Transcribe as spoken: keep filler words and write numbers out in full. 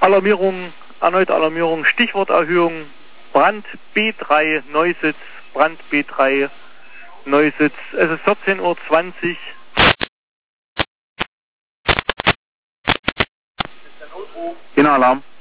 Alarmierung, erneute Alarmierung, Stichworterhöhung, Brand B drei Neusitz, Brand B drei Neusitz. Es ist vierzehn Uhr zwanzig. Genau, Alarm.